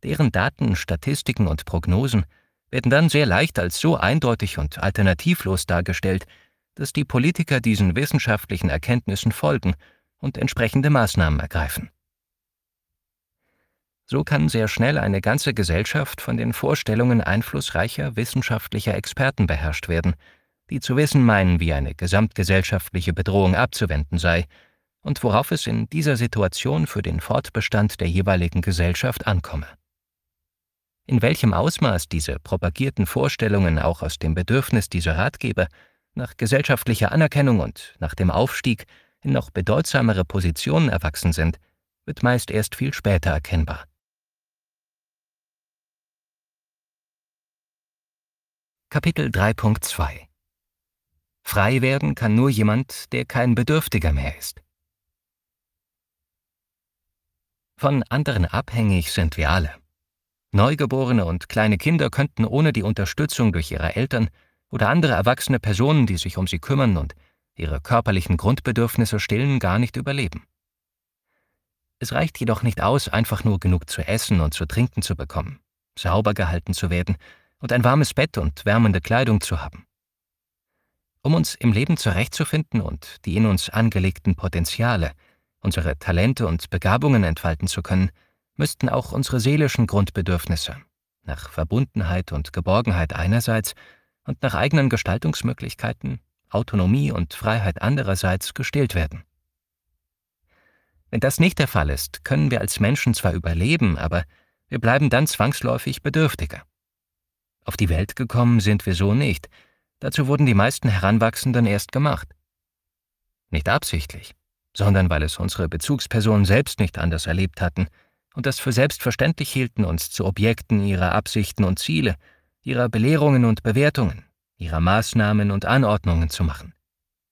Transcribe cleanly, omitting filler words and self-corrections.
Deren Daten, Statistiken und Prognosen werden dann sehr leicht als so eindeutig und alternativlos dargestellt, dass die Politiker diesen wissenschaftlichen Erkenntnissen folgen und entsprechende Maßnahmen ergreifen. So kann sehr schnell eine ganze Gesellschaft von den Vorstellungen einflussreicher wissenschaftlicher Experten beherrscht werden, die zu wissen meinen, wie eine gesamtgesellschaftliche Bedrohung abzuwenden sei und worauf es in dieser Situation für den Fortbestand der jeweiligen Gesellschaft ankomme. In welchem Ausmaß diese propagierten Vorstellungen auch aus dem Bedürfnis dieser Ratgeber nach gesellschaftlicher Anerkennung und nach dem Aufstieg in noch bedeutsamere Positionen erwachsen sind, wird meist erst viel später erkennbar. Kapitel 3.2 Frei werden kann nur jemand, der kein Bedürftiger mehr ist. Von anderen abhängig sind wir alle. Neugeborene und kleine Kinder könnten ohne die Unterstützung durch ihre Eltern oder andere erwachsene Personen, die sich um sie kümmern und ihre körperlichen Grundbedürfnisse stillen, gar nicht überleben. Es reicht jedoch nicht aus, einfach nur genug zu essen und zu trinken zu bekommen, sauber gehalten zu werden und ein warmes Bett und wärmende Kleidung zu haben. Um uns im Leben zurechtzufinden und die in uns angelegten Potenziale, unsere Talente und Begabungen entfalten zu können, müssten auch unsere seelischen Grundbedürfnisse nach Verbundenheit und Geborgenheit einerseits und nach eigenen Gestaltungsmöglichkeiten, Autonomie und Freiheit andererseits gestillt werden. Wenn das nicht der Fall ist, können wir als Menschen zwar überleben, aber wir bleiben dann zwangsläufig Bedürftiger. Auf die Welt gekommen sind wir so nicht. Dazu wurden die meisten Heranwachsenden erst gemacht. Nicht absichtlich, sondern weil es unsere Bezugspersonen selbst nicht anders erlebt hatten und das für selbstverständlich hielten, uns zu Objekten ihrer Absichten und Ziele, ihrer Belehrungen und Bewertungen, ihrer Maßnahmen und Anordnungen zu machen.